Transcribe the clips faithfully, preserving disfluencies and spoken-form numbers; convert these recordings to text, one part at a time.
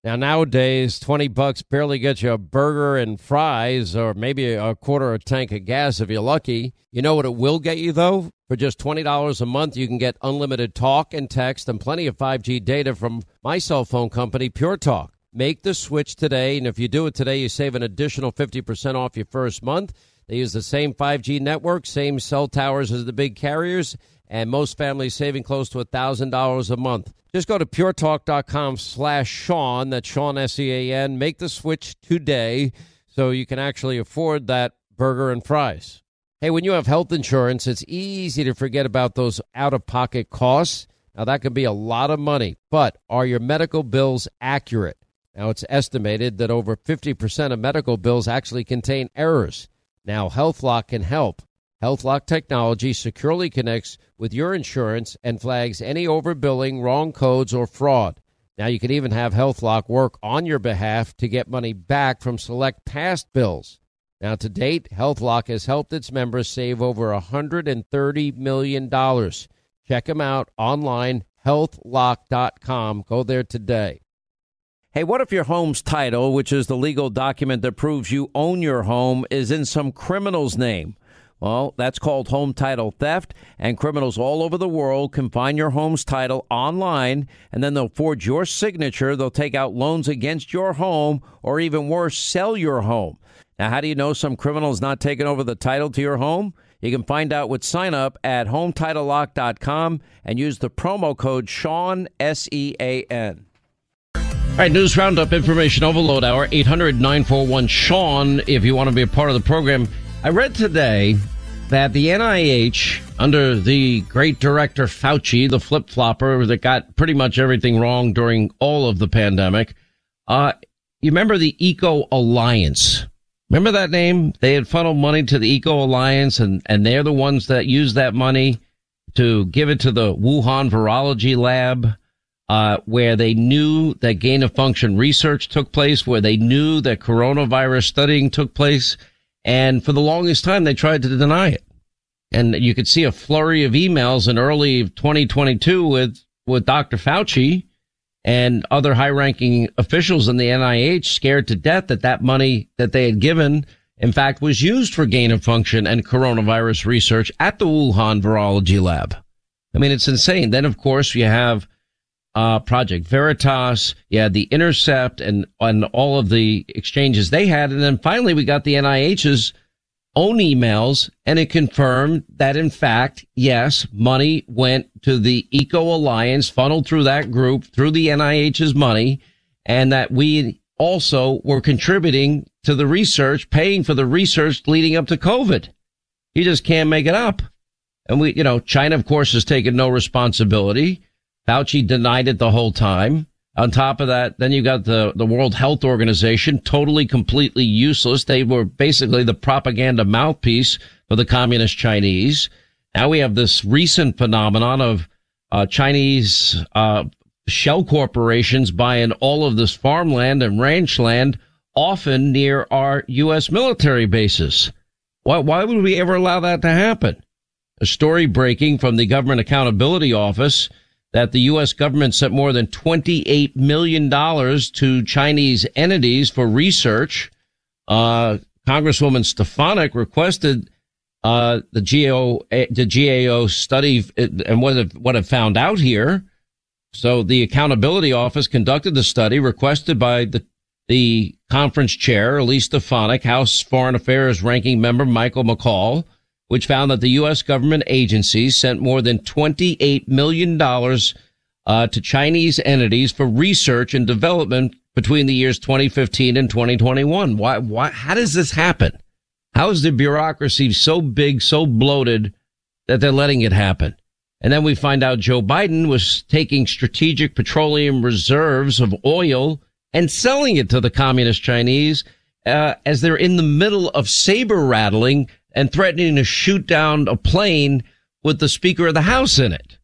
Now, nowadays, twenty bucks barely gets you a burger and fries or maybe a quarter of a tank of gas if you're lucky. You know what it will get you, though? For just twenty dollars a month, you can get unlimited talk and text and plenty of five G data from my cell phone company, Pure Talk. Make the switch today, and if you do it today, you save an additional fifty percent off your first month. They use the same five G network, same cell towers as the big carriers, and most families saving close to one thousand dollars a month. Just go to puretalk.com slash Sean, that's Sean, S E A N. Make the switch today so you can actually afford that burger and fries. Hey, when you have health insurance, it's easy to forget about those out-of-pocket costs. Now, that can be a lot of money, but are your medical bills accurate? Now, it's estimated that over fifty percent of medical bills actually contain errors. Now, HealthLock can help. HealthLock technology securely connects with your insurance and flags any overbilling, wrong codes, or fraud. Now, you can even have HealthLock work on your behalf to get money back from select past bills. Now, to date, HealthLock has helped its members save over one hundred thirty million dollars. Check them out online, health lock dot com. Go there today. Hey, what if your home's title, which is the legal document that proves you own your home, is in some criminal's name? Well, that's called home title theft, and criminals all over the world can find your home's title online, and then they'll forge your signature. They'll take out loans against your home, or even worse, sell your home. Now, how do you know some criminal is not taking over the title to your home? You can find out with sign up at home title lock dot com and use the promo code Sean, S E A N. All right, News Roundup, Information Overload Hour, eight hundred nine four one Sean, if you want to be a part of the program. I read today that the N I H, under the great director Fauci, the flip-flopper that got pretty much everything wrong during all of the pandemic, uh, you remember the Eco Alliance? Remember that name? They had funneled money to the Eco Alliance, and, and they're the ones that used that money to give it to the Wuhan Virology Lab, uh, where they knew that gain-of-function research took place, where they knew that coronavirus studying took place. And for the longest time, they tried to deny it. And you could see a flurry of emails in early twenty twenty-two with, with Doctor Fauci and other high-ranking officials in the N I H scared to death that that money that they had given, in fact, was used for gain-of-function and coronavirus research at the Wuhan Virology Lab. I mean, it's insane. Then, of course, you have uh Project Veritas, you had the Intercept, and, and all of the exchanges they had. And then finally, we got the N I H's own emails, and it confirmed that, in fact, yes, money went to the Eco Alliance, funneled through that group, through the N I H's money, and that we also were contributing to the research, paying for the research leading up to COVID. You just can't make it up. And we, you know, China, of course, has taken no responsibility. Fauci denied it the whole time. On top of that, then you got the, the World Health Organization, totally, completely useless. They were basically the propaganda mouthpiece for the communist Chinese. Now we have this recent phenomenon of uh, Chinese uh, shell corporations buying all of this farmland and ranch land, often near our U S military bases. Why, why would we ever allow that to happen? A story breaking from the Government Accountability Office that the U S government sent more than twenty-eight million dollars to Chinese entities for research. Uh, Congresswoman Stefanik requested uh, the G A O, the G A O study and what it, what it found out here. So the Accountability Office conducted the study requested by the the conference chair, Elise Stefanik, House Foreign Affairs ranking member Michael McCaul, which found that the U S government agencies sent more than twenty-eight million dollars uh, to Chinese entities for research and development between the years twenty fifteen and twenty twenty-one. Why, why, how does this happen? How is the bureaucracy so big, so bloated that they're letting it happen? And then we find out Joe Biden was taking strategic petroleum reserves of oil and selling it to the communist Chinese uh, as they're in the middle of saber rattling and threatening to shoot down a plane with the Speaker of the House in it.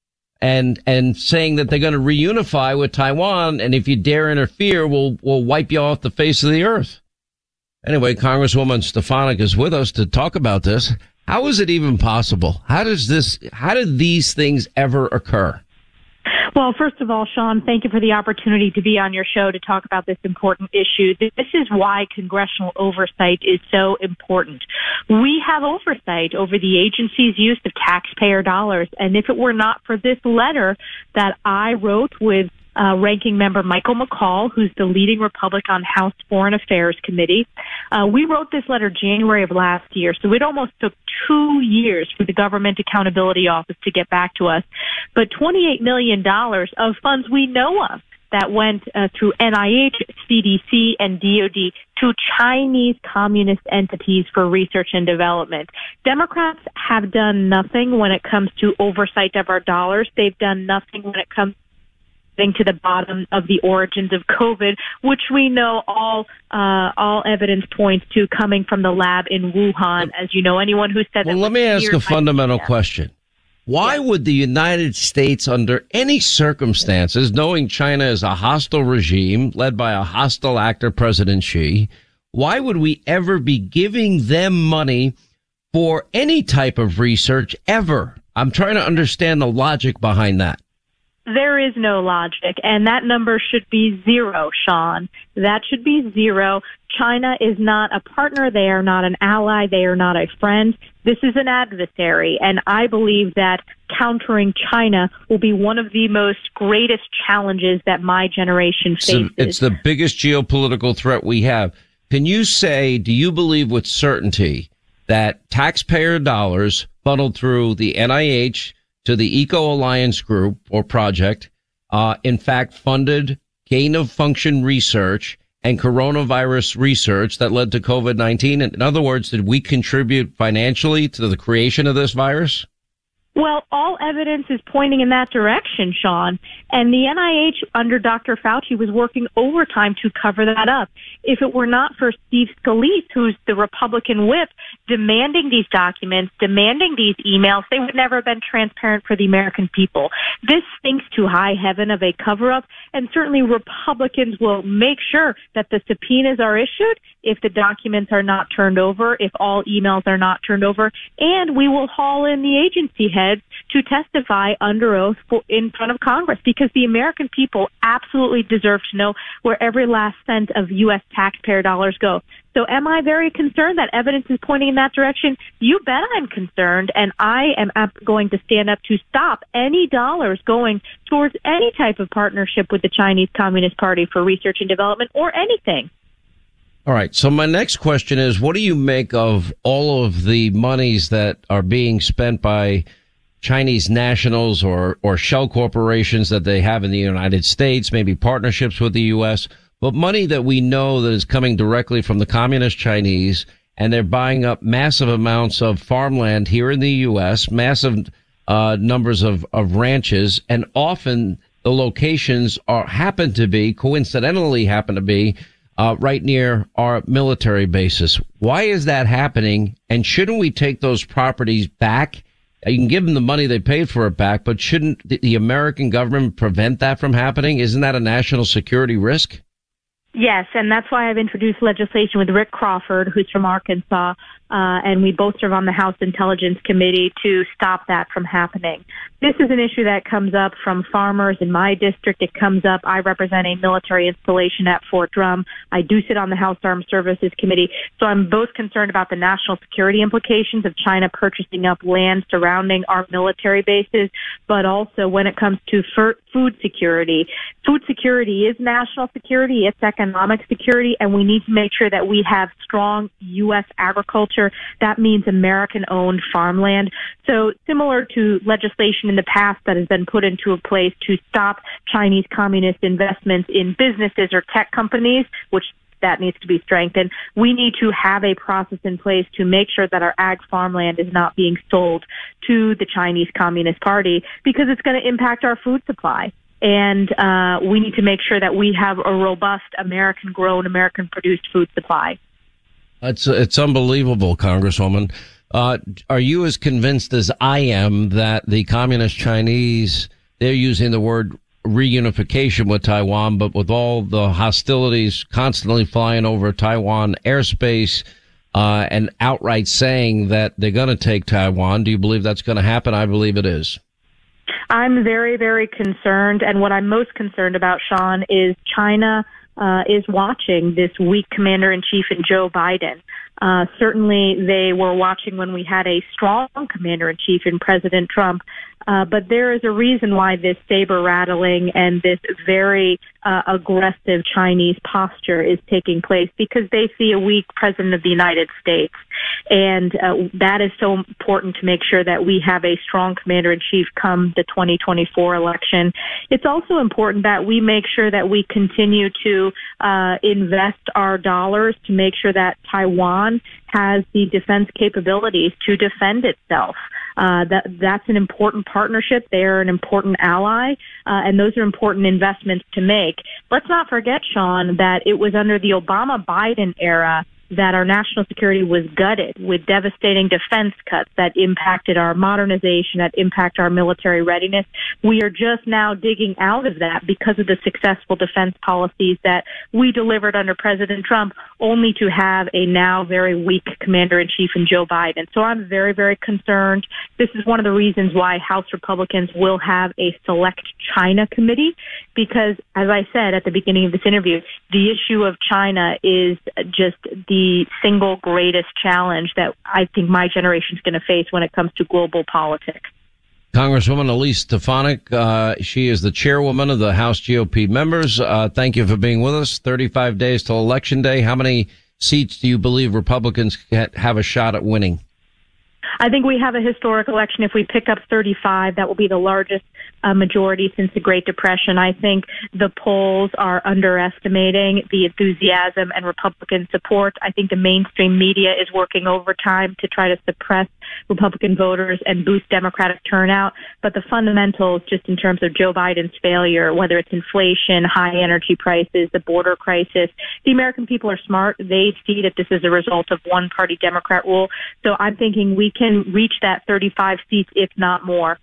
And, and saying that they're going to reunify with Taiwan. And if you dare interfere, we'll, we'll wipe you off the face of the earth. Anyway, Congresswoman Stefanik is with us to talk about this. How is it even possible? How does this, how did these things ever occur? Well, first of all, Sean, thank you for the opportunity to be on your show to talk about this important issue. This is why congressional oversight is so important. We have oversight over the agency's use of taxpayer dollars. And if it were not for this letter that I wrote with Uh, Ranking Member Michael McCaul, who's the leading Republican House Foreign Affairs Committee. Uh, we wrote this letter January of last year, so it almost took two years for the Government Accountability Office to get back to us. But twenty-eight million dollars of funds we know of that went uh, through N I H, C D C, and D O D to Chinese communist entities for research and development. Democrats have done nothing when it comes to oversight of our dollars. They've done nothing when it comes to the bottom of the origins of COVID, which we know all uh, all evidence points to coming from the lab in Wuhan. As you know, anyone who said well, that. Let me ask a fundamental question. Why yeah. would the United States, under any circumstances, knowing China is a hostile regime led by a hostile actor, President Xi, why would we ever be giving them money for any type of research ever? I'm trying to understand the logic behind that. There is no logic, and that number should be zero, Sean. That should be zero. China is not a partner. They are not an ally. They are not a friend. This is an adversary, and I believe that countering China will be one of the most greatest challenges that my generation faces. So it's the biggest geopolitical threat we have. Can you say, do you believe with certainty that taxpayer dollars funneled through the N I H to the Eco Alliance Group or project, uh, in fact, funded gain of function research and coronavirus research that led to COVID nineteen? In other words, did we contribute financially to the creation of this virus? Well, all evidence is pointing in that direction, Sean. And the N I H under Doctor Fauci was working overtime to cover that up. If it were not for Steve Scalise, who's the Republican whip, demanding these documents, demanding these emails, they would never have been transparent for the American people. This stinks to high heaven of a cover-up, and certainly Republicans will make sure that the subpoenas are issued if the documents are not turned over, if all emails are not turned over, and we will haul in the agency heads to testify under oath for, in front of Congress, because the American people absolutely deserve to know where every last cent of U S taxpayer dollars go. So am I very concerned that evidence is pointing in that direction? You bet I'm concerned, and I am going to stand up to stop any dollars going towards any type of partnership with the Chinese Communist Party for research and development or anything. All right. So my next question is, what do you make of all of the monies that are being spent by Chinese nationals or, or shell corporations that they have in the United States, maybe partnerships with the U S, but money that we know that is coming directly from the communist Chinese, and they're buying up massive amounts of farmland here in the U S, massive uh, numbers of, of ranches, and often the locations are happen to be, coincidentally happen to be, Uh, right near our military bases. Why is that happening? And shouldn't we take those properties back? You can give them the money they paid for it back, but shouldn't the, the American government prevent that from happening? Isn't that a national security risk? Yes, and that's why I've introduced legislation with Rick Crawford, who's from Arkansas, uh, and we both serve on the House Intelligence Committee to stop that from happening. This is an issue that comes up from farmers in my district. It comes up. I represent a military installation at Fort Drum. I do sit on the House Armed Services Committee. So I'm both concerned about the national security implications of China purchasing up land surrounding our military bases, but also when it comes to food security. Food security is national security. It's economic security, and we need to make sure that we have strong U S agriculture. That means American-owned farmland. So similar to legislation in the past that has been put into a place to stop Chinese communist investments in businesses or tech companies, which that needs to be strengthened. We need to have a process in place to make sure that our ag farmland is not being sold to the Chinese Communist Party, because it's going to impact our food supply. And uh, we need to make sure that we have a robust American-grown, American-produced food supply. It's it's unbelievable, Congresswoman. Uh, are you as convinced as I am that the communist Chinese, they're using the word reunification with Taiwan, but with all the hostilities constantly flying over Taiwan airspace, uh, and outright saying that they're going to take Taiwan, do you believe that's going to happen? I believe it is. I'm very, very concerned. And what I'm most concerned about, Sean, is China uh, is watching this weak commander-in-chief in Joe Biden. Uh, certainly they were watching when we had a strong commander-in-chief in President Trump. Uh, but there is a reason why this saber rattling and this very uh, aggressive Chinese posture is taking place, because they see a weak president of the United States. And uh, that is so important to make sure that we have a strong commander-in-chief come the twenty twenty-four election. It's also important that we make sure that we continue to uh, invest our dollars to make sure that Taiwan has the defense capabilities to defend itself. Uh, that that's an important partnership. They are an important ally, uh, and those are important investments to make. Let's not forget, Sean, that it was under the Obama-Biden era that our national security was gutted with devastating defense cuts that impacted our modernization, that impact our military readiness. We are just now digging out of that because of the successful defense policies that we delivered under President Trump, only to have a now very weak commander-in-chief in Joe Biden. So I'm very, very concerned. This is one of the reasons why House Republicans will have a select China committee, because, as I said at the beginning of this interview, the issue of China is just the the single greatest challenge that I think my generation is going to face when it comes to global politics. Congresswoman Elise Stefanik, uh, she is the chairwoman of the House G O P members. Uh, thank you for being with us. thirty-five days till Election Day. How many seats do you believe Republicans have a shot at winning? I think we have a historic election. If we pick up thirty-five, that will be the largest uh, majority since the Great Depression. I think the polls are underestimating the enthusiasm and Republican support. I think the mainstream media is working overtime to try to suppress Republican voters and boost Democratic turnout. But the fundamentals, just in terms of Joe Biden's failure, whether it's inflation, high energy prices, the border crisis, the American people are smart. They see that this is a result of one-party Democrat rule. So I'm thinking we can reach that thirty-five seats, if not more.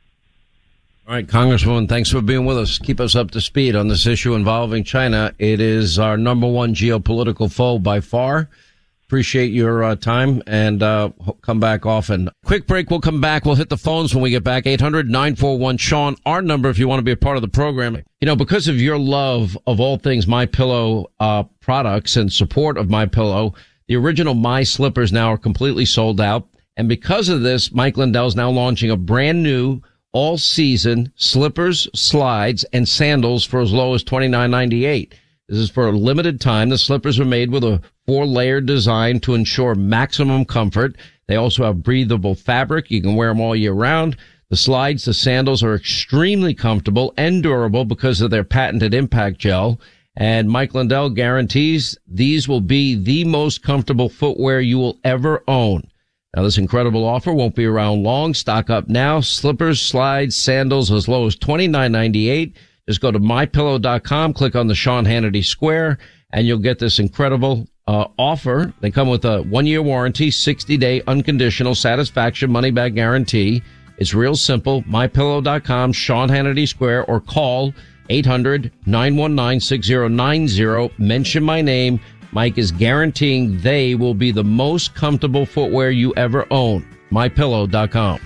All right, Congresswoman, thanks for being with us. Keep us up to speed on this issue involving China. It is our number one geopolitical foe by far. Appreciate your uh, time, and uh, come back often. Quick break. We'll come back. We'll hit the phones when we get back. eight hundred nine four one Sean, our number if you want to be a part of the program. You know, because of your love of all things MyPillow uh, products and support of MyPillow, the original My Slippers now are completely sold out. And because of this, Mike Lindell is now launching a brand new all-season slippers, slides, and sandals for as low as twenty-nine ninety-eight. This is for a limited time. The slippers are made with a four-layer design to ensure maximum comfort. They also have breathable fabric. You can wear them all year round. The slides, the sandals are extremely comfortable and durable because of their patented impact gel. And Mike Lindell guarantees these will be the most comfortable footwear you will ever own. Now, this incredible offer won't be around long. Stock up now. Slippers, slides, sandals as low as twenty-nine ninety-eight. Just go to my pillow dot com, click on the Sean Hannity Square, and you'll get this incredible uh, offer. They come with a one-year warranty, sixty-day unconditional satisfaction money-back guarantee. It's real simple. my pillow dot com, Sean Hannity Square, or call eight hundred nine one nine six zero nine zero. Mention my name. Mike is guaranteeing they will be the most comfortable footwear you ever own. my pillow dot com.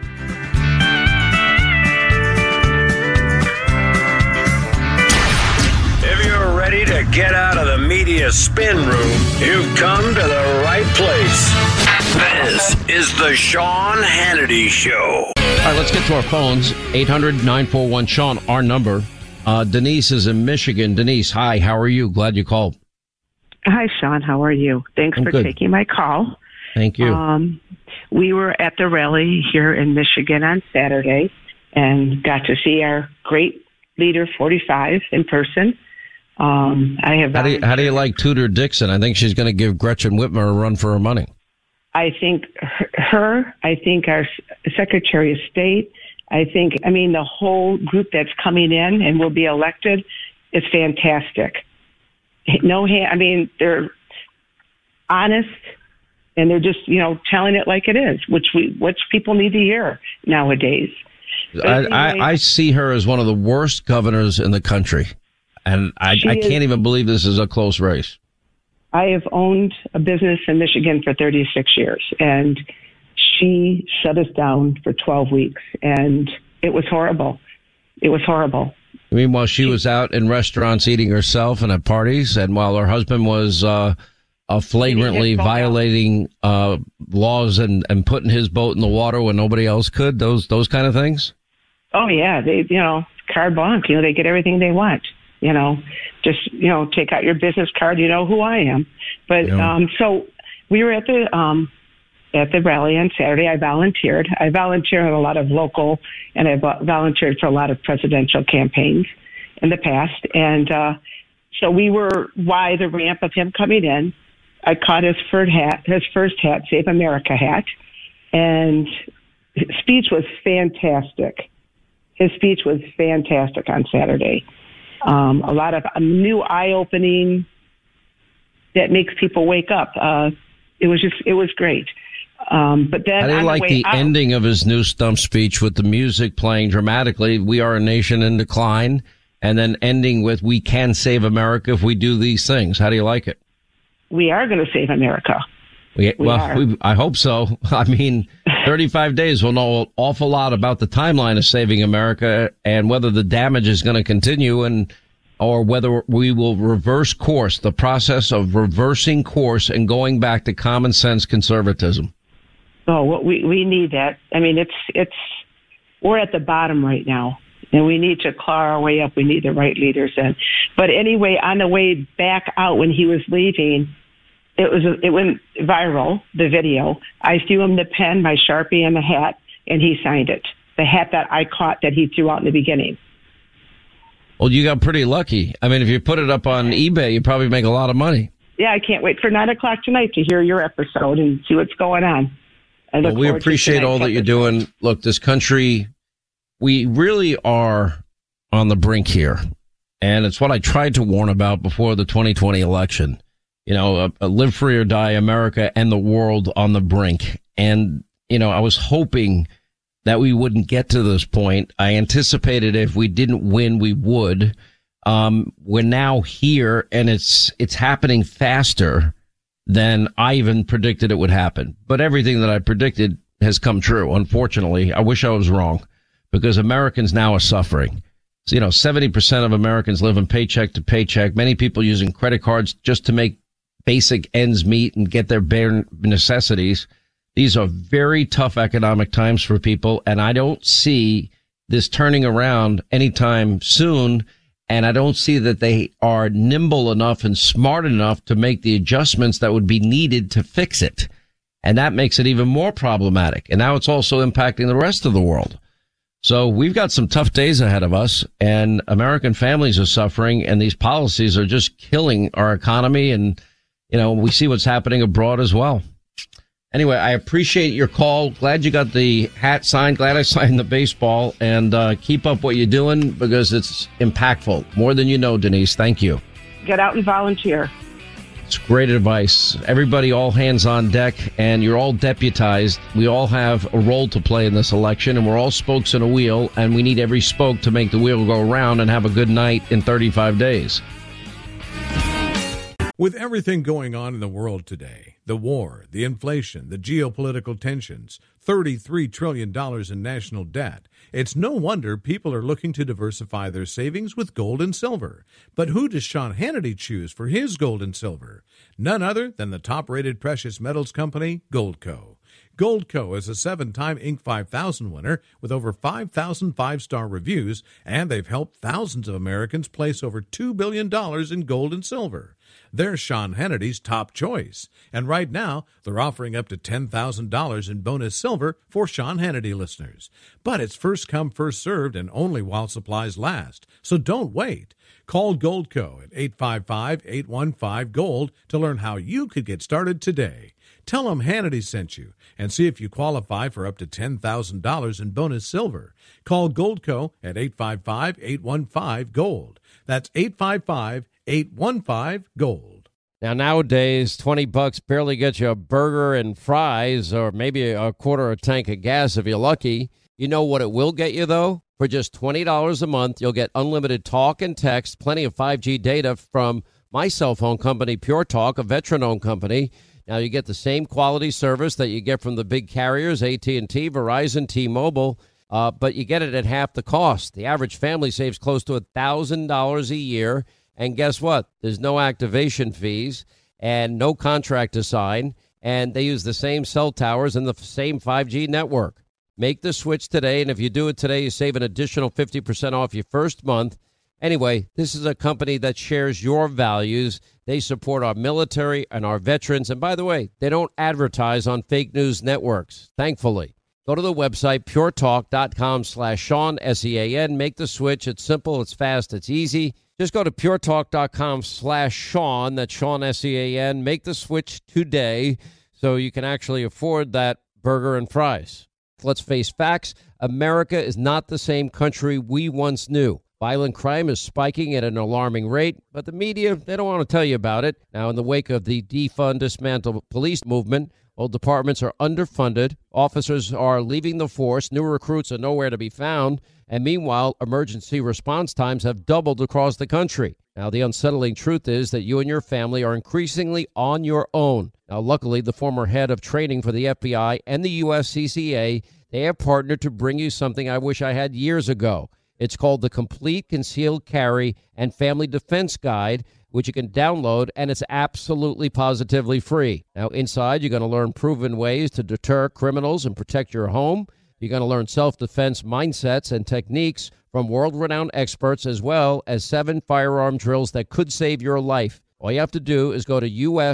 If you're ready to get out of the media spin room, you've come to the right place. This is the Sean Hannity Show. All right, let's get to our phones. eight hundred nine four one Sean, our number. Uh, Denise is in Michigan. Denise, hi, how are you? Glad you called. Hi, Sean. How are you? Thanks I'm for good. taking my call. Thank you. Um, we were at the rally here in Michigan on Saturday and got to see our great leader, forty-five, in person. Um, I have. How do, you, how do you like Tudor Dixon? I think she's going to give Gretchen Whitmer a run for her money. I think her, I think our Secretary of State, I think, I mean, the whole group that's coming in and will be elected is fantastic. No, I mean, they're honest and they're just, you know, telling it like it is, which we, which people need to hear nowadays. I, anyway, I, I see her as one of the worst governors in the country. And I, I can't is, even believe this is a close race. I have owned a business in Michigan for thirty-six years, and she shut us down for twelve weeks. And it was horrible. It was horrible. Meanwhile, she was out in restaurants eating herself and at parties, and while her husband was uh, uh, flagrantly violating uh, laws and, and putting his boat in the water when nobody else could, those those kind of things? Oh, yeah. They, you know, carte blanche, you know, they get everything they want. You know, just, you know, take out your business card, you know who I am. But yeah. um, so we were at the um, at the rally on Saturday. I volunteered. I volunteered at a lot of local, and I volunteered for a lot of presidential campaigns in the past. And uh, so we were, why the ramp of him coming in, I caught his first hat, his first hat, Save America hat. And his speech was fantastic. His speech was fantastic on Saturday. Um, a lot of um, new eye-opening that makes people wake up. Uh, it was just, it was great. Um, but then I didn't like the, the out, ending of his new stump speech with the music playing dramatically. We are a nation in decline, and then ending with "We can save America if we do these things." How do you like it? We are going to save America. We, we well, we, I hope so. I mean, thirty-five days, we'll know an awful lot about the timeline of saving America and whether the damage is going to continue, and or whether we will reverse course, the process of reversing course and going back to common sense conservatism. Oh, well, we, we need that. I mean, it's, it's, we're at the bottom right now, and we need to claw our way up. We need the right leaders in. But anyway, on the way back out when he was leaving, it was, it went viral, the video. I threw him the pen, my Sharpie, and the hat, and he signed it. The hat that I caught that he threw out in the beginning. Well, you got pretty lucky. I mean, if you put it up on eBay, you probably make a lot of money. Yeah, I can't wait for nine o'clock tonight to hear your episode and see what's going on. Well, we appreciate all that you're doing. Look, this country, we really are on the brink here. And it's what I tried to warn about before the twenty twenty election. You know, a, a live free or die America and the world on the brink. And, you know, I was hoping that we wouldn't get to this point. I anticipated if we didn't win, we would. Um, we're now here, and it's it's happening faster than I even predicted it would happen. But everything that I predicted has come true. Unfortunately, I wish I was wrong, because Americans now are suffering. So, you know, seventy percent of Americans live in paycheck to paycheck. Many people using credit cards just to make basic ends meet and get their bare necessities. These are very tough economic times for people, and I don't see this turning around anytime soon. And I don't see that they are nimble enough and smart enough to make the adjustments that would be needed to fix it. And that makes it even more problematic. And now it's also impacting the rest of the world. So we've got some tough days ahead of us, and American families are suffering, and these policies are just killing our economy. And, you know, we see what's happening abroad as well. Anyway, I appreciate your call. Glad you got the hat signed. Glad I signed the baseball. And uh, keep up what you're doing, because it's impactful. More than you know, Denise. Thank you. Get out and volunteer. It's great advice. Everybody, all hands on deck, and you're all deputized. We all have a role to play in this election, and we're all spokes in a wheel, and we need every spoke to make the wheel go around and have a good night in thirty-five days. With everything going on in the world today, the war, the inflation, the geopolitical tensions, thirty-three trillion dollars in national debt, it's no wonder people are looking to diversify their savings with gold and silver. But who does Sean Hannity choose for his gold and silver? None other than the top-rated precious metals company, Goldco. Goldco is a seven-time Inc five thousand winner with over five thousand five-star reviews, and they've helped thousands of Americans place over two billion dollars in gold and silver. They're Sean Hannity's top choice, and right now they're offering up to ten thousand dollars in bonus silver for Sean Hannity listeners. But it's first come, first served, and only while supplies last, so don't wait. Call Goldco at eight five five, eight one five, GOLD to learn how you could get started today. Tell them Hannity sent you and see if you qualify for up to ten thousand dollars in bonus silver. Call Goldco at eight five five, eight one five, GOLD. That's eight five five, eight one five, GOLD. Now, nowadays, twenty bucks barely gets you a burger and fries, or maybe a quarter of a tank of gas if you're lucky. You know what it will get you, though? For just twenty dollars a month, you'll get unlimited talk and text, plenty of five G data from my cell phone company, Pure Talk, a veteran-owned company. Now, you get the same quality service that you get from the big carriers, A T and T, Verizon, T-Mobile. uh, but you get it at half the cost. The average family saves close to one thousand dollars a year. And guess what? There's no activation fees and no contract to sign. And they use the same cell towers and the same five G network. Make the switch today. And if you do it today, you save an additional fifty percent off your first month. Anyway, this is a company that shares your values. They support our military and our veterans. And by the way, they don't advertise on fake news networks, thankfully. Go to the website, puretalk.com slash Sean, S E A N. Make the switch. It's simple, it's fast, it's easy. Just go to puretalk.com slash Sean, that's Sean, S E A N. Make the switch today so you can actually afford that burger and fries. Let's face facts. America is not the same country we once knew. Violent crime is spiking at an alarming rate, but the media, they don't want to tell you about it. Now, in the wake of the defund, dismantle police movement, well, departments are underfunded, officers are leaving the force, new recruits are nowhere to be found, and meanwhile, emergency response times have doubled across the country. Now, the unsettling truth is that you and your family are increasingly on your own. Now, luckily, the former head of training for the F B I and the U S C C A, they have partnered to bring you something I wish I had years ago. It's called the Complete Concealed Carry and Family Defense Guide, which you can download, and it's absolutely positively free. Now, inside, you're going to learn proven ways to deter criminals and protect your home. You're going to learn self-defense mindsets and techniques from world-renowned experts, as well as seven firearm drills that could save your life. All you have to do is go to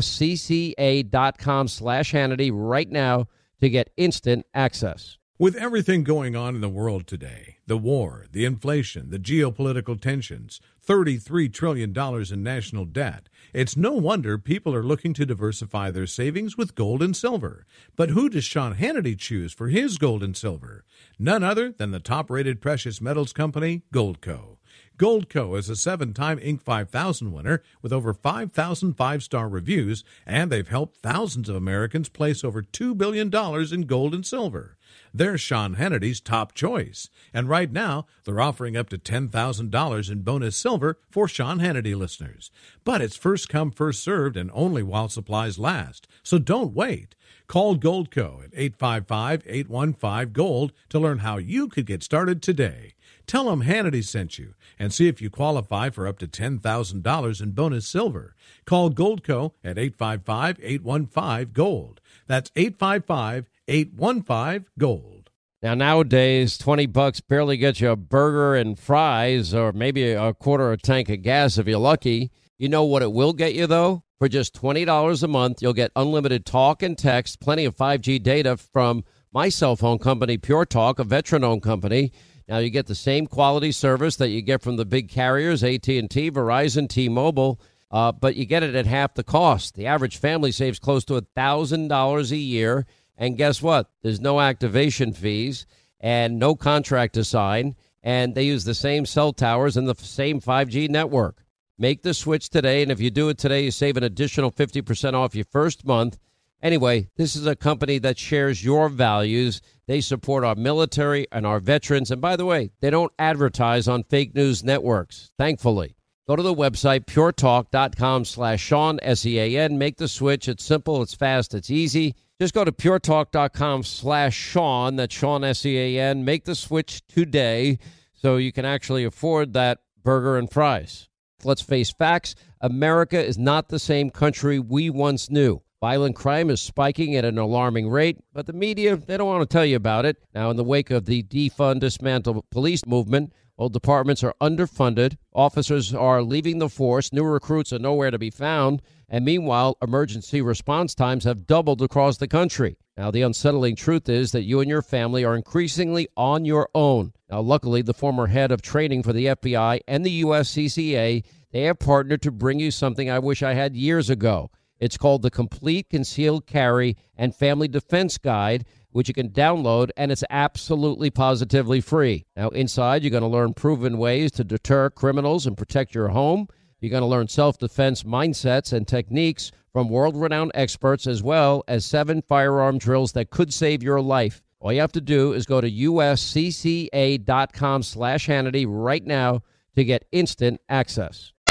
uscca.com slash Hannity right now to get instant access. With everything going on in the world today, the war, the inflation, the geopolitical tensions, thirty-three trillion dollars in national debt, it's no wonder people are looking to diversify their savings with gold and silver. But who does Sean Hannity choose for his gold and silver? None other than the top-rated precious metals company, Goldco. Goldco is a seven-time Inc five thousand winner with over five thousand five-star reviews, and they've helped thousands of Americans place over two billion dollars in gold and silver. They're Sean Hannity's top choice, and right now they're offering up to ten thousand dollars in bonus silver for Sean Hannity listeners. But it's first come, first served, and only while supplies last, so don't wait. Call Goldco at eight five five, eight one five, GOLD to learn how you could get started today. Tell them Hannity sent you and see if you qualify for up to ten thousand dollars in bonus silver. Call Goldco at eight five five, eight one five, GOLD. That's eight five five, eight one five, GOLD. Now, nowadays, twenty bucks barely gets you a burger and fries or maybe a quarter of a tank of gas if you're lucky. You know what it will get you, though? For just twenty dollars a month, you'll get unlimited talk and text, plenty of five G data from my cell phone company, Pure Talk, a veteran-owned company. Now, you get the same quality service that you get from the big carriers, A T and T, Verizon, T-Mobile, uh, but you get it at half the cost. The average family saves close to one thousand dollars a year. And guess what? There's no activation fees and no contract to sign, and they use the same cell towers and the same five G network. Make the switch today, and if you do it today, you save an additional fifty percent off your first month. Anyway, this is a company that shares your values. They support our military and our veterans. And by the way, they don't advertise on fake news networks, thankfully. Go to the website, puretalk.com slash Sean, S E A N. Make the switch. It's simple, it's fast, it's easy. Just go to puretalk.com slash Sean, that's Sean, S E A N. Make the switch today so you can actually afford that burger and fries. Let's face facts. America is not the same country we once knew. Violent crime is spiking at an alarming rate, but the media, they don't want to tell you about it. Now, in the wake of the defund, dismantle police movement, well, departments are underfunded, officers are leaving the force, new recruits are nowhere to be found, and meanwhile, emergency response times have doubled across the country. Now, the unsettling truth is that you and your family are increasingly on your own. Now, luckily, the former head of training for the F B I and the U S C C A, they have partnered to bring you something I wish I had years ago. It's called the Complete Concealed Carry and Family Defense Guide, which you can download, and it's absolutely positively free. Now, inside, you're going to learn proven ways to deter criminals and protect your home. You're going to learn self-defense mindsets and techniques from world-renowned experts, as well as seven firearm drills that could save your life. All you have to do is go to uscca.com slash Hannity right now to get instant access.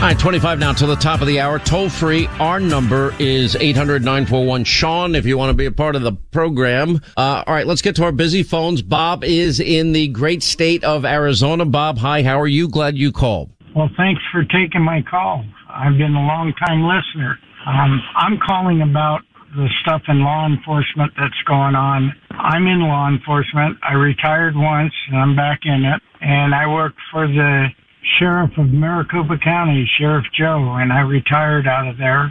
All right, twenty-five now to the top of the hour. Toll free. Our number is eight hundred, nine four one, Sean if you want to be a part of the program. Uh, all right, let's get to our busy phones. Bob is in the great state of Arizona. Bob, hi, how are you? Glad you called. Well, thanks for taking my call. I've been a long-time listener. Um, I'm calling about the stuff in law enforcement that's going on. I'm in law enforcement. I retired once, and I'm back in it. And I worked for the Sheriff of Maricopa County, Sheriff Joe, and I retired out of there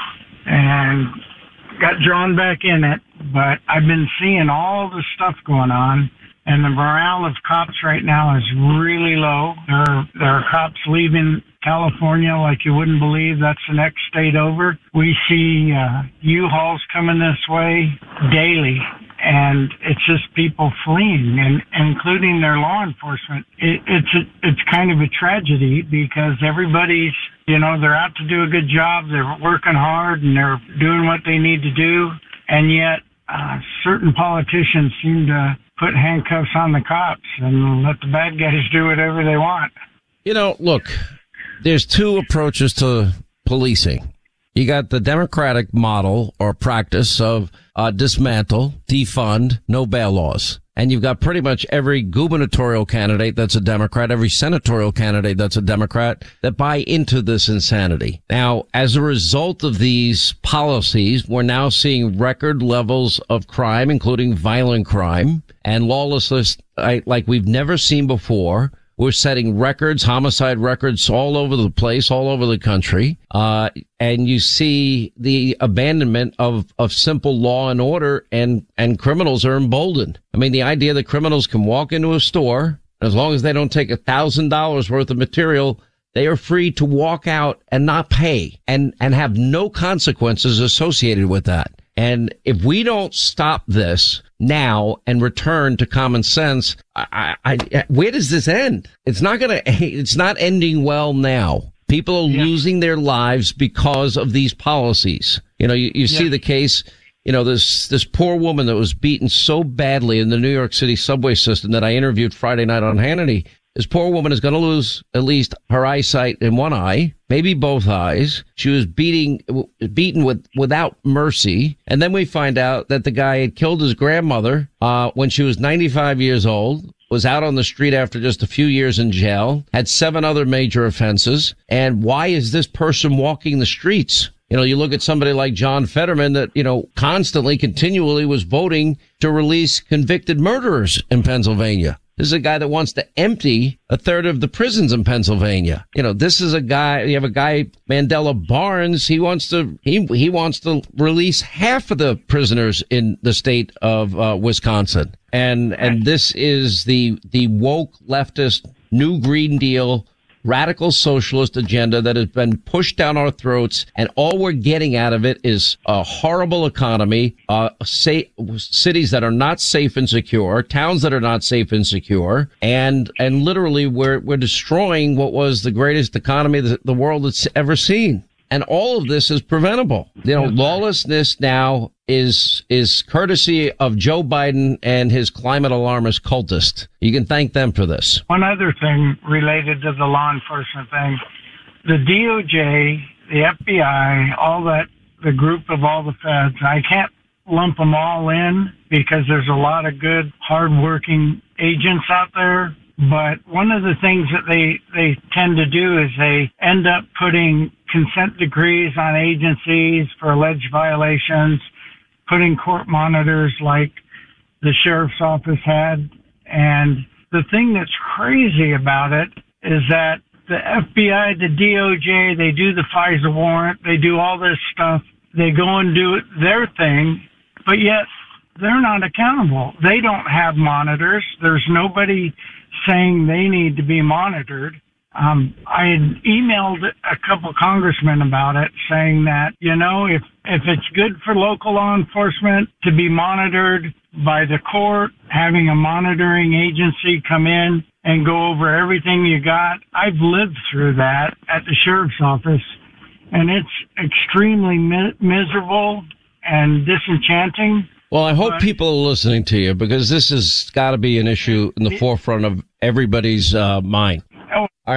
and got drawn back in it. But I've been seeing all the stuff going on, and the morale of cops right now is really low. There, there are cops leaving California like you wouldn't believe. That's the next state over. We see uh, U-Hauls coming this way daily. And it's just people fleeing, and including their law enforcement. It, it's a, it's kind of a tragedy because everybody's, you know, they're out to do a good job. They're working hard and they're doing what they need to do. And yet, uh, certain politicians seem to put handcuffs on the cops and let the bad guys do whatever they want. You know, look, there's two approaches to policing. You got the Democratic model or practice of uh, dismantle, defund, no bail laws. And you've got pretty much every gubernatorial candidate that's a Democrat, every senatorial candidate that's a Democrat that buy into this insanity. Now, as a result of these policies, we're now seeing record levels of crime, including violent crime and lawlessness like we've never seen before. We're setting records, homicide records all over the place, all over the country. Uh, and you see the abandonment of, of simple law and order, and, and criminals are emboldened. I mean, the idea that criminals can walk into a store, as long as they don't take a thousand dollars worth of material, they are free to walk out and not pay and, and have no consequences associated with that. And if we don't stop this now and return to common sense, I, I, I, where does this end? It's not going to, it's not ending well now. People are yeah. losing their lives because of these policies. You know, you, you yeah. see the case, you know, this, this poor woman that was beaten so badly in the New York City subway system that I interviewed Friday night on Hannity. This poor woman is going to lose at least her eyesight in one eye, maybe both eyes. She was beating, beaten with, without mercy. And then we find out that the guy had killed his grandmother, uh, when she was ninety-five years old, was out on the street after just a few years in jail, had seven other major offenses. And why is this person walking the streets? You know, you look at somebody like John Fetterman that, you know, constantly, continually was voting to release convicted murderers in Pennsylvania. This is a guy that wants to empty a third of the prisons in Pennsylvania. You know, this is a guy, you have a guy, Mandela Barnes, he wants to, he, he wants to release half of the prisoners in the state of uh, Wisconsin. And, and this is the, the woke leftist new Green Deal radical socialist agenda that has been pushed down our throats, and all we're getting out of it is a horrible economy, uh, say, cities that are not safe and secure, towns that are not safe and secure, and and literally we're we're destroying what was the greatest economy that the world has ever seen. And all of this is preventable. You know, lawlessness now is is courtesy of Joe Biden and his climate alarmist cultists. You can thank them for this. One other thing related to the law enforcement thing, the D O J, the F B I, all that, the group of all the feds, I can't lump them all in because there's a lot of good, hardworking agents out there. But one of the things that they, they tend to do is they end up putting consent decrees on agencies for alleged violations, putting court monitors like the sheriff's office had. And the thing that's crazy about it is that the F B I, the D O J, they do the FISA warrant, they do all this stuff, they go and do their thing, but yet they're not accountable. They don't have monitors. There's nobody saying they need to be monitored. Um, I had emailed a couple congressmen about it, saying that, you know, if, if it's good for local law enforcement to be monitored by the court, having a monitoring agency come in and go over everything you got. I've lived through that at the sheriff's office, and it's extremely mi- miserable and disenchanting. Well, I hope people are listening to you, because this has got to be an issue in the forefront of everybody's uh, mind. All right.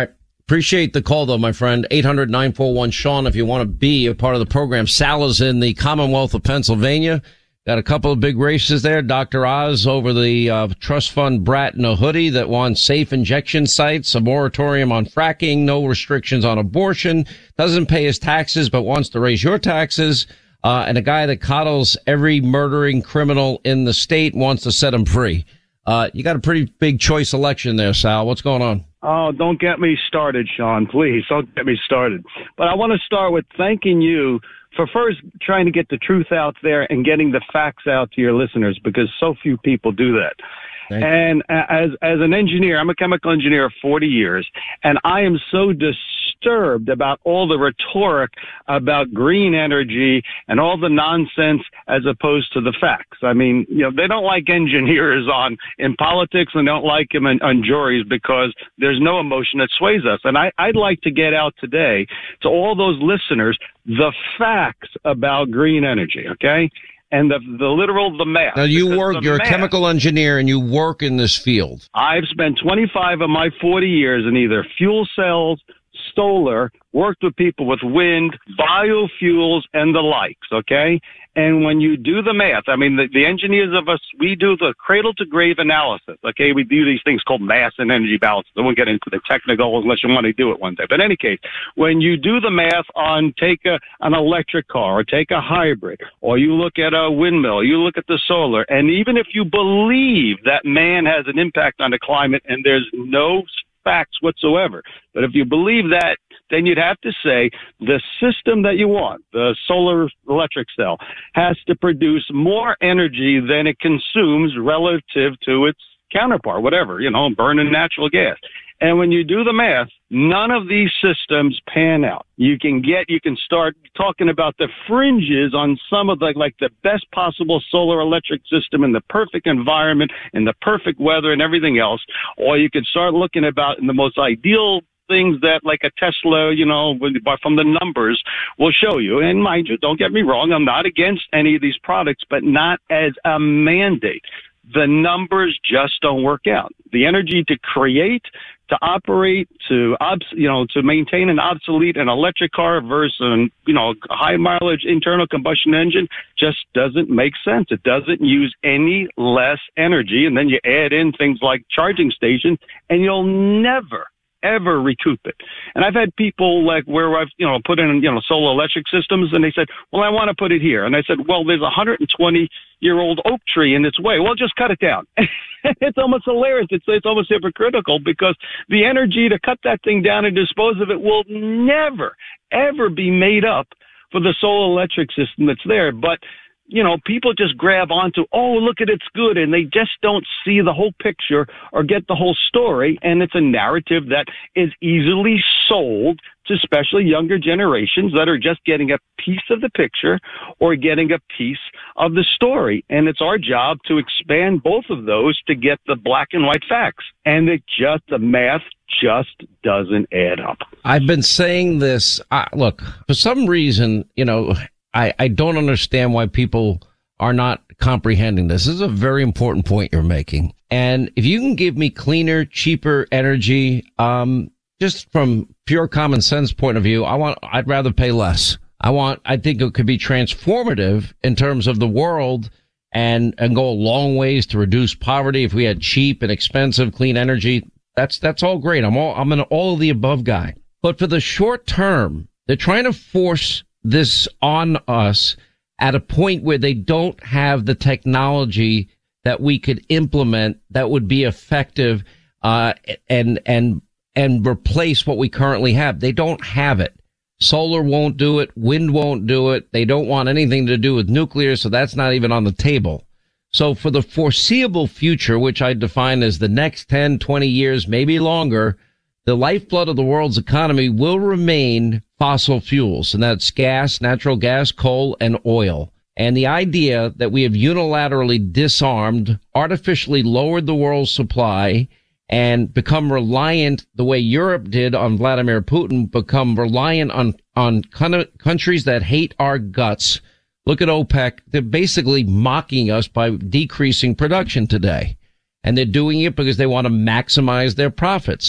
Appreciate the call, though, my friend. eight hundred nine four one Sean, if you want to be a part of the program. Sal is in the Commonwealth of Pennsylvania. Got a couple of big races there. Doctor Oz over the uh, trust fund brat in a hoodie that wants safe injection sites, a moratorium on fracking, no restrictions on abortion, doesn't pay his taxes but wants to raise your taxes, uh, and a guy that coddles every murdering criminal in the state wants to set him free. Uh, you got a pretty big choice election there, Sal. What's going on? Oh, don't get me started, Sean. Please, don't get me started. But I want to start with thanking you for first trying to get the truth out there and getting the facts out to your listeners, because so few people do that. Thank and you. as as an engineer, I'm a chemical engineer of forty years, and I am so disturbed about all the rhetoric about green energy and all the nonsense as opposed to the facts. I mean, you know, they don't like engineers on in politics and don't like them in, on juries because there's no emotion that sways us. And I, I'd like to get out today to all those listeners the facts about green energy, okay? And the the literal, the math. Now, you work, you're math, a chemical engineer and you work in this field. I've spent twenty-five of my forty years in either fuel cells, solar, worked with people with wind, biofuels, and the likes, okay? And when you do the math, I mean, the, the engineers of us, we do the cradle-to-grave analysis, okay? We do these things called mass and energy balance. I won't get into the technical unless you want to do it one day. But in any case, when you do the math on take a, an electric car or take a hybrid, or you look at a windmill, you look at the solar, and even if you believe that man has an impact on the climate and there's no facts whatsoever, but if you believe that, then you'd have to say the system that you want, the solar electric cell, has to produce more energy than it consumes relative to its counterpart, whatever, you know, burning natural gas. And when you do the math, none of these systems pan out. You can get, you can start talking about the fringes on some of the, like the best possible solar electric system in the perfect environment, in the perfect weather and everything else. Or you can start looking about in the most ideal things that like a Tesla, you know, from the numbers will show you. And mind you, don't get me wrong, I'm not against any of these products, but not as a mandate. The numbers just don't work out. The energy to create, to operate, to, you know, to maintain an obsolete and electric car versus, an, you know, a high mileage internal combustion engine just doesn't make sense. It doesn't use any less energy. And then you add in things like charging stations and you'll never, ever recoup it. And I've had people like where I've, you know, put in, you know, solar electric systems and they said, well, I want to put it here. And I said, well, there's a one hundred twenty year old oak tree in its way. Well, just cut it down. It's almost hilarious. It's, it's almost hypocritical because the energy to cut that thing down and dispose of it will never, ever be made up for the solar electric system that's there. But you know, people just grab onto, oh, look at it's good, and they just don't see the whole picture or get the whole story, and it's a narrative that is easily sold to especially younger generations that are just getting a piece of the picture or getting a piece of the story. And it's our job to expand both of those to get the black and white facts. And it just, the math just doesn't add up. I've been saying this, uh, look, for some reason, you know, I, I don't understand why people are not comprehending this. This is a very important point you're making. And if you can give me cleaner, cheaper energy, um, just from pure common sense point of view, I want, I'd rather pay less. I want, I think it could be transformative in terms of the world and, and go a long ways to reduce poverty if we had cheap and expensive clean energy. That's, that's all great. I'm all, I'm an all of the above guy. But for the short term, they're trying to force this on us at a point where they don't have the technology that we could implement that would be effective, uh, and, and, and replace what we currently have. They don't have it. Solar won't do it. Wind won't do it. They don't want anything to do with nuclear, so that's not even on the table. So for the foreseeable future, which I define as the next ten, twenty years, maybe longer, the lifeblood of the world's economy will remain fossil fuels, and that's gas, natural gas, coal, and oil. And the idea that we have unilaterally disarmed, artificially lowered the world's supply, and become reliant the way Europe did on Vladimir Putin, become reliant on, on countries that hate our guts. Look at OPEC. They're basically mocking us by decreasing production today. And they're doing it because they want to maximize their profits.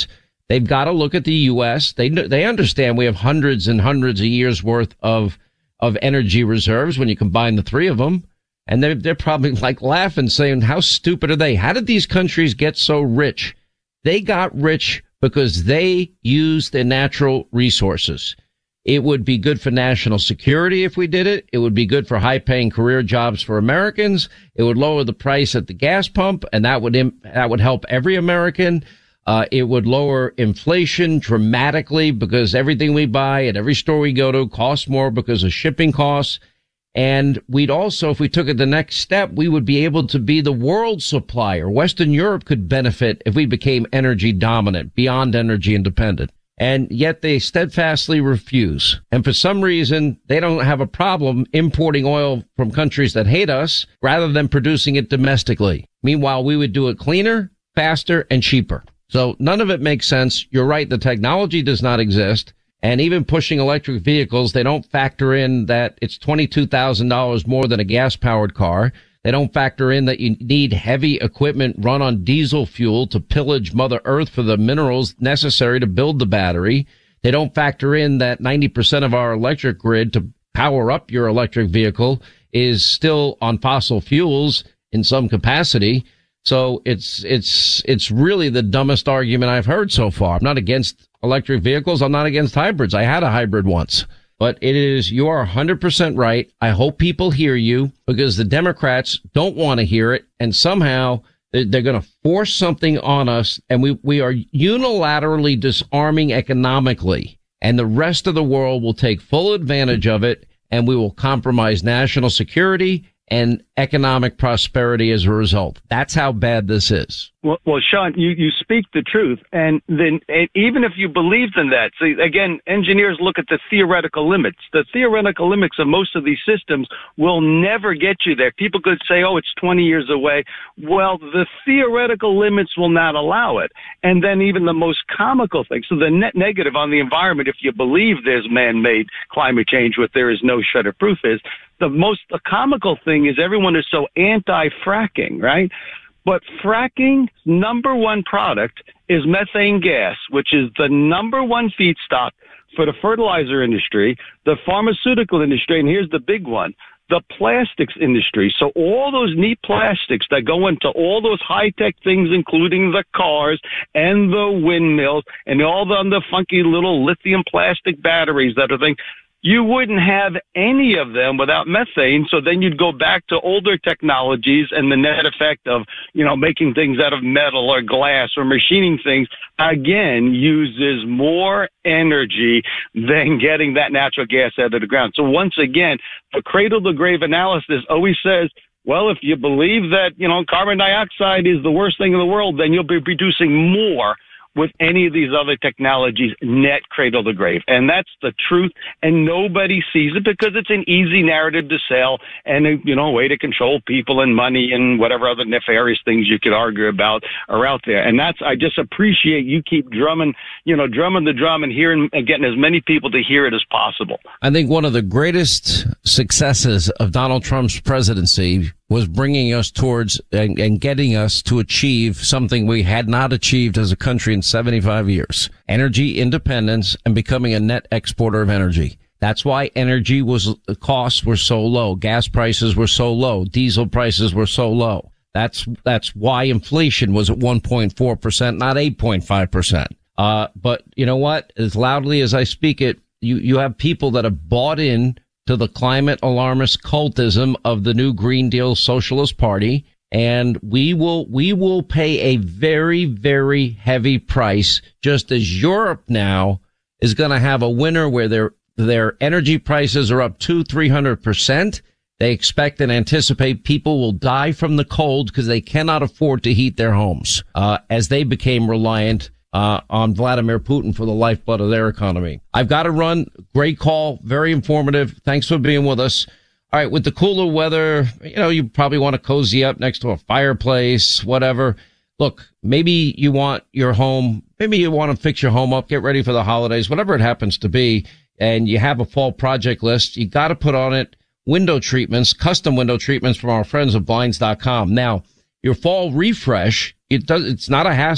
They've got to look at the U S. They they understand we have hundreds and hundreds of years worth of of energy reserves when you combine the three of them. And they're, they're probably like laughing, saying, how stupid are they? How did these countries get so rich? They got rich because they use their natural resources. It would be good for national security if we did it. It would be good for high-paying career jobs for Americans. It would lower the price at the gas pump, and that would imp- that would help every American. Uh, it would lower inflation dramatically because everything we buy at every store we go to costs more because of shipping costs. And we'd also, if we took it the next step, we would be able to be the world supplier. Western Europe could benefit if we became energy dominant, beyond energy independent. And yet they steadfastly refuse. And for some reason, they don't have a problem importing oil from countries that hate us rather than producing it domestically. Meanwhile, we would do it cleaner, faster, and cheaper. So none of it makes sense. You're right. The technology does not exist. And even pushing electric vehicles, they don't factor in that it's twenty-two thousand dollars more than a gas-powered car. They don't factor in that you need heavy equipment run on diesel fuel to pillage Mother Earth for the minerals necessary to build the battery. They don't factor in that ninety percent of our electric grid to power up your electric vehicle is still on fossil fuels in some capacity. So it's, it's, it's really the dumbest argument I've heard so far. I'm not against electric vehicles. I'm not against hybrids. I had a hybrid once, but it is, you are one hundred percent right. I hope people hear you because the Democrats don't want to hear it. And somehow they're going to force something on us. And we, we are unilaterally disarming economically, and the rest of the world will take full advantage of it. And we will compromise national security and economic prosperity as a result. That's how bad this is. Well, well, Sean, you, you speak the truth. And then and even if you believed in that, see, again, engineers look at the theoretical limits. The theoretical limits of most of these systems will never get you there. People could say, oh, it's twenty years away. Well, the theoretical limits will not allow it. And then even the most comical thing. So the net negative on the environment, if you believe there's man-made climate change, what there is no shred of proof is, the most the comical thing is everyone is so anti-fracking, right? But fracking's number one product is methane gas, which is the number one feedstock for the fertilizer industry, the pharmaceutical industry, and here's the big one, the plastics industry. So all those neat plastics that go into all those high-tech things, including the cars and the windmills and all the, the funky little lithium plastic batteries that are things, you wouldn't have any of them without methane. So then you'd go back to older technologies, and the net effect of, you know, making things out of metal or glass or machining things, again, uses more energy than getting that natural gas out of the ground. So once again, the cradle to grave analysis always says, well, if you believe that, you know, carbon dioxide is the worst thing in the world, then you'll be producing more with any of these other technologies, net cradle to grave. And that's the truth. And nobody sees it because it's an easy narrative to sell and a, you know, way to control people and money and whatever other nefarious things you could argue about are out there. And that's, I just appreciate you keep drumming, you know, drumming the drum and hearing and getting as many people to hear it as possible. I think one of the greatest successes of Donald Trump's presidency was bringing us towards and, and getting us to achieve something we had not achieved as a country in seventy-five years. Energy independence and becoming a net exporter of energy. That's why energy was, costs were so low. Gas prices were so low. Diesel prices were so low. That's, that's why inflation was at one point four percent, not eight point five percent. Uh, but you know what? As loudly as I speak it, you, you have people that have bought in to the climate alarmist cultism of the new Green Deal Socialist Party. And we will, we will pay a very, very heavy price, just as Europe now is going to have a winter where their, their energy prices are up two, three hundred percent. They expect and anticipate people will die from the cold because they cannot afford to heat their homes, uh, as they became reliant Uh, on Vladimir Putin for the lifeblood of their economy. I've got to run. Great call. Very informative. Thanks for being with us. All right. With the cooler weather, you know, you probably want to cozy up next to a fireplace, whatever. Look, maybe you want your home, maybe you want to fix your home up, get ready for the holidays, whatever it happens to be. And you have a fall project list. You got to put on it window treatments, custom window treatments from our friends at blinds dot com. Now, your fall refresh, it does, it's not a hassle.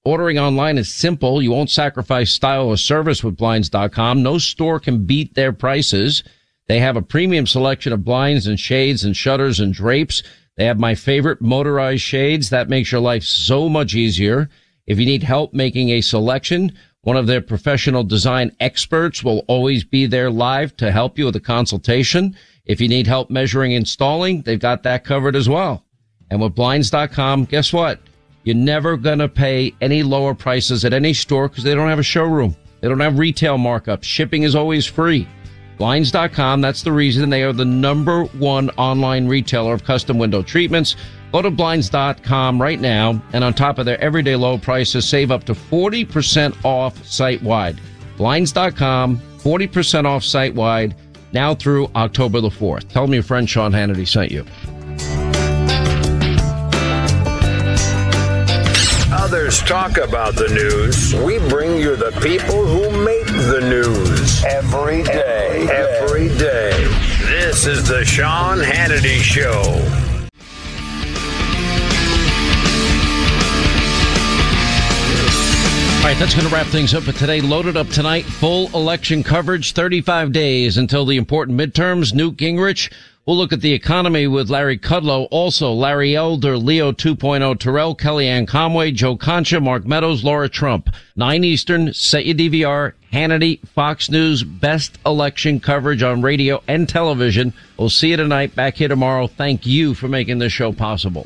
Ordering online is simple. You won't sacrifice style or service with Blinds dot com. No store can beat their prices. They have a premium selection of blinds and shades and shutters and drapes. They have my favorite motorized shades. That makes your life so much easier. If you need help making a selection, one of their professional design experts will always be there live to help you with a consultation. If you need help measuring installing, they've got that covered as well. And with Blinds dot com, guess what? You're never going to pay any lower prices at any store because they don't have a showroom. They don't have retail markups. Shipping is always free. Blinds dot com, that's the reason they are the number one online retailer of custom window treatments. Go to Blinds dot com right now, and on top of their everyday low prices, save up to forty percent off site-wide. Blinds dot com, forty percent off site-wide, now through October the fourth. Tell them your friend Sean Hannity sent you. Others talk about the news. We bring you the people who make the news every day. Every day. This is the Sean Hannity Show. All right, that's going to wrap things up for today. Loaded up tonight, full election coverage, thirty-five days until the important midterms. Newt Gingrich. We'll look at the economy with Larry Kudlow. Also, Larry Elder, Leo two point oh, Terrell, Kellyanne Conway, Joe Concha, Mark Meadows, Laura Trump. nine Eastern, set your D V R. Hannity, Fox News, best election coverage on radio and television. We'll see you tonight. Back here tomorrow. Thank you for making this show possible.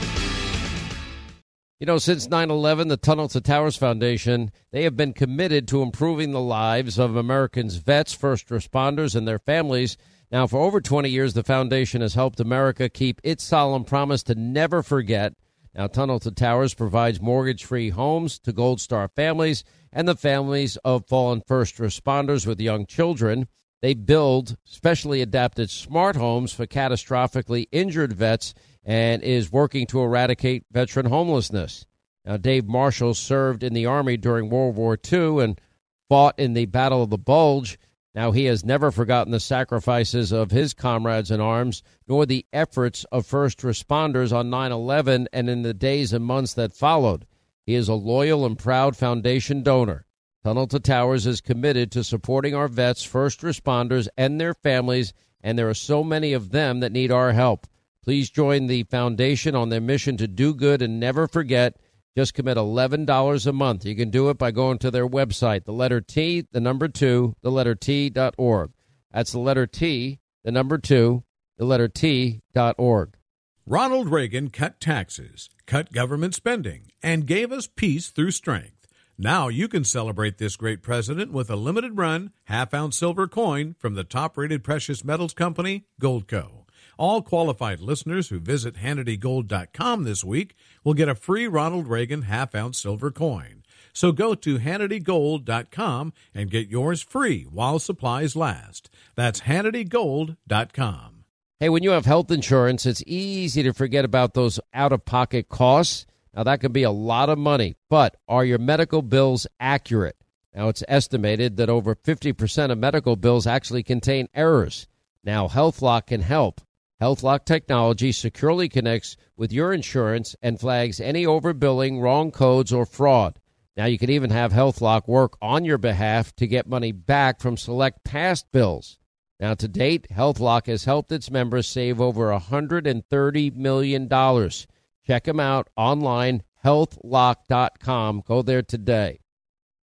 You know, since nine eleven, the Tunnel to Towers Foundation, they have been committed to improving the lives of Americans' vets, first responders, and their families. Now, for over twenty years, the foundation has helped America keep its solemn promise to never forget. Now, Tunnel to Towers provides mortgage-free homes to Gold Star families and the families of fallen first responders with young children. They build specially adapted smart homes for catastrophically injured vets and is working to eradicate veteran homelessness. Now, Dave Marshall served in the Army during World War Two and fought in the Battle of the Bulge. Now, he has never forgotten the sacrifices of his comrades in arms, nor the efforts of first responders on nine eleven and in the days and months that followed. He is a loyal and proud foundation donor. Tunnel to Towers is committed to supporting our vets, first responders, and their families, and there are so many of them that need our help. Please join the foundation on their mission to do good and never forget. Just commit eleven dollars a month. You can do it by going to their website, the letter T, the number two, the letter T dot org. That's the letter T, the number two, the letter T dot org. Ronald Reagan cut taxes, cut government spending, and gave us peace through strength. Now you can celebrate this great president with a limited-run, half-ounce silver coin from the top-rated precious metals company, Goldco. All qualified listeners who visit Hannity Gold dot com this week will get a free Ronald Reagan half-ounce silver coin. So go to Hannity Gold dot com and get yours free while supplies last. That's Hannity Gold dot com. Hey, when you have health insurance, it's easy to forget about those out-of-pocket costs. Now, that can be a lot of money, but are your medical bills accurate? Now, it's estimated that over fifty percent of medical bills actually contain errors. Now, HealthLock can help. HealthLock technology securely connects with your insurance and flags any overbilling, wrong codes, or fraud. Now, you can even have HealthLock work on your behalf to get money back from select past bills. Now, to date, HealthLock has helped its members save over one hundred thirty million dollars. Check them out online, health lock dot com. Go there today.